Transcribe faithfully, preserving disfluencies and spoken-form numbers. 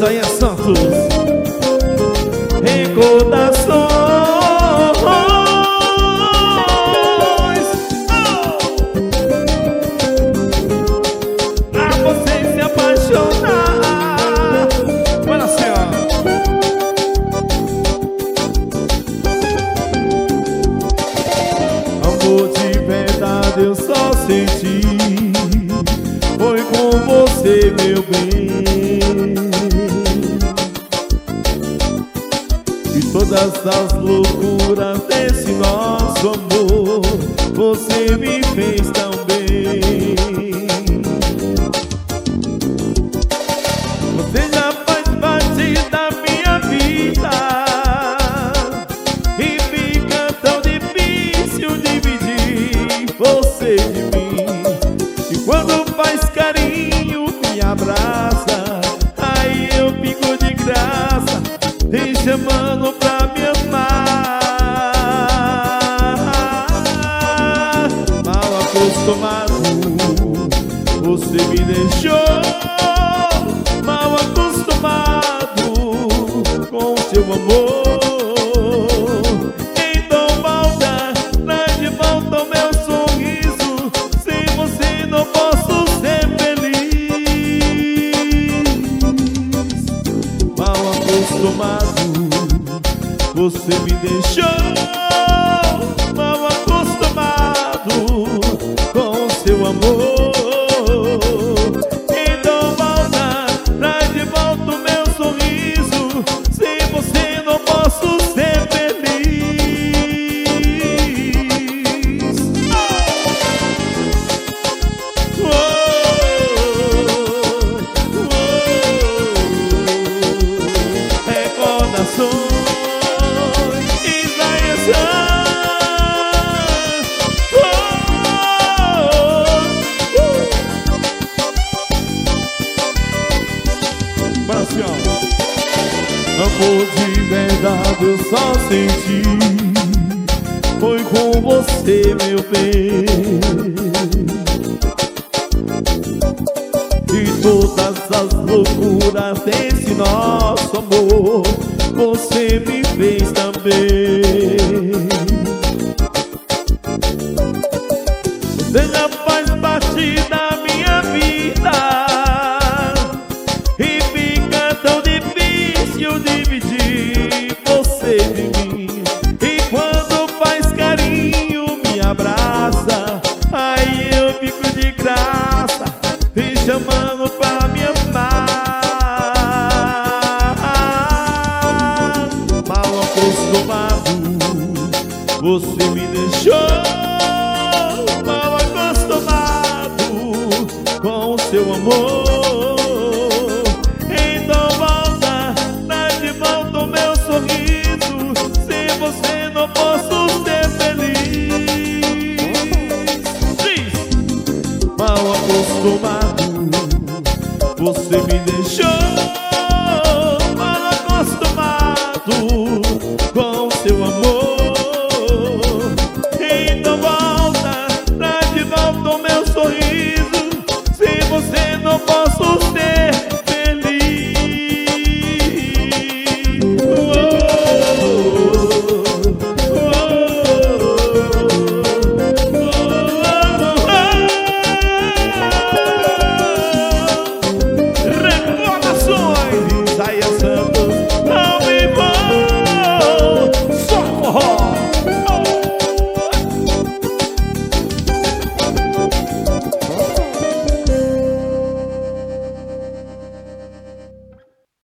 Isaías Santos. Recordações. Pra você se apaixonar. Olha assim, ó. Amor de verdade eu só senti. Foi com você, meu bem. E todas as loucuras desse nosso amor você me fez tão bem. Você já faz parte da minha vida e fica tão difícil dividir você de mim. E quando faz carinho, me abraça, aí eu fico de graça, te chamando pra me amar. Mal acostumado, você me deixou. Mal acostumado com seu amor. Então volta, traz de volta o meu sorriso. Sem você não posso ser feliz. Mal acostumado, você me deixou. Mal acostumado com seu amor. Então volta, traz de volta o meu sorriso. Sem você não posso ser feliz. Oh, oh, oh, oh. Recordações. Amor de verdade eu só senti. Foi com você, meu bem. E todas as loucuras desse nosso amor você me fez também. Você já faz parte da minha vida e fica tão difícil dividir você de mim. E quando faz carinho, me abraça, aí eu fico de graça, te chamando pra me amar. Mal acostumado, você me deixou. Mal acostumado com o seu amor. Então volta, traz de volta o meu sorriso. Sem você não posso ser feliz. Diz. Mal acostumado, você me deixou.